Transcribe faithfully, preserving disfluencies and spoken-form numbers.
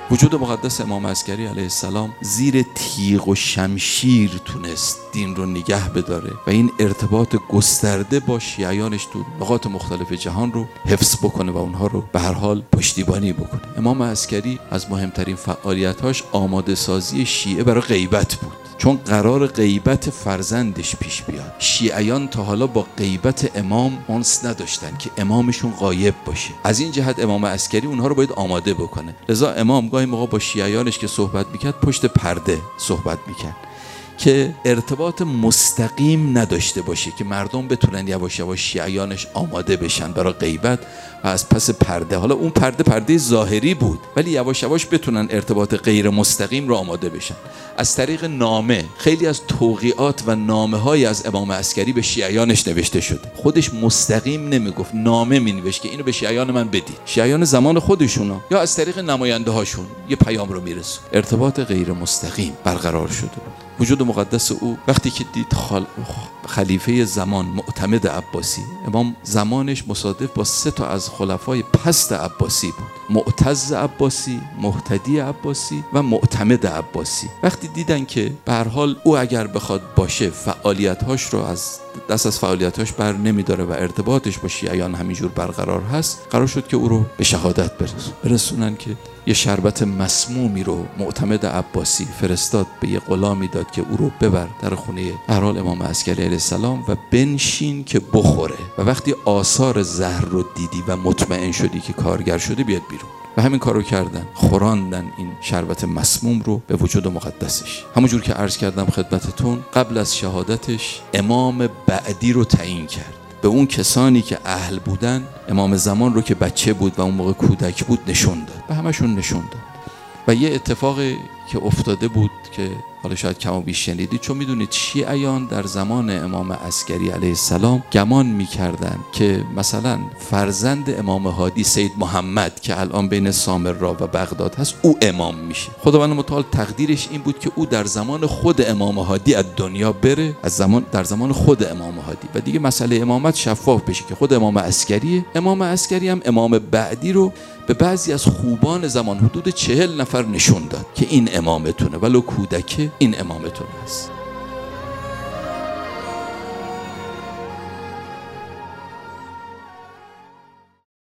وجود مقدس امام عسکری علیه السلام زیر تیغ و شمشیر تونست دین رو نگه بداره و این ارتباط گسترده با شیعیانش تو نقاط مختلف جهان رو حفظ بکنه و اونها رو به هر حال پشتیبانی بکنه. امام عسکری از مهمترین فعالیتاش آماده سازی شیعه برای غیبت بود، چون قرار غیبت فرزندش پیش بیاد. شیعیان تا حالا با غیبت امام انس نداشتن که امامشون غایب باشه. از این جهت امام عسکری اونها رو باید آماده بکنه. لذا امام گاهی موقع با شیعیانش که صحبت میکرد پشت پرده صحبت میکرد که ارتباط مستقیم نداشته باشه، که مردم بتونن یواش یواش شیعیانش آماده بشن برای غیبت و از پس پرده، حالا اون پرده پرده ظاهری بود، ولی یواش یواش بتونن ارتباط غیر مستقیم رو آماده بشن. از طریق نامه خیلی از توقیعات و نامه های از امام عسکری به شیعیانش نوشته شده. خودش مستقیم نمیگفت، نامه مینوشت که اینو به شیعیان من بدید. شیعیان زمان خودشونا یا از طریق نماینده هاشون یه پیام رو میرسون. ارتباط غیر مستقیم برقرار شده بود. وجود مقدس او وقتی که دید خال... خلیفه زمان معتمد عباسی، امام زمانش مصادف با سه تا از خلفای پست عباسی بود، معتز عباسی، مهتدی عباسی و معتمد عباسی. وقتی دیدن که به هر حال او اگر بخواد باشه فعالیت‌هاش رو از دست از فعالیت‌هاش بر نمیداره و ارتباطش با شیعیان همینجور برقرار هست، قرار شد که او رو به شهادت برسون. برسونن که یه شربت مسمومی رو معتمد عباسی فرستاد به یه غلامی داد که او رو ببر در خونه هرال امام عسکری علیه السلام و بنشین که بخوره و وقتی آثار زهر رو دیدی و مطمئن شدی که کارگر شده بیاد بیرون. و همین کارو کردن، خوراندن این شربت مسموم رو به وجود مقدسش. همونجور که عرض کردم خدمتتون، قبل از شهادتش امام بعدی رو تعیین کرد. به اون کسانی که اهل بودن امام زمان رو که بچه بود و اون موقع کودک بود نشون داد، به همشون نشون داد. و یه اتفاقی که افتاده بود که حالا شاید کم و بیش شنیدید، چون میدونید شیعیان در زمان امام عسکری علیه السلام گمان میکردن که مثلا فرزند امام هادی سید محمد که الان بین سامرا و بغداد هست او امام میشه. خداوند متعال تقدیرش این بود که او در زمان خود امام هادی از دنیا بره، از زمان در زمان خود امام هادی، و دیگه مسئله امامت شفاف بشه که خود امام عسکریه. امام عسکری هم امام بعدی رو به بعضی از خوبان زمان حدود چهل نفر نشون داد که این امامتونه، ولو کودکه این امامتون هست.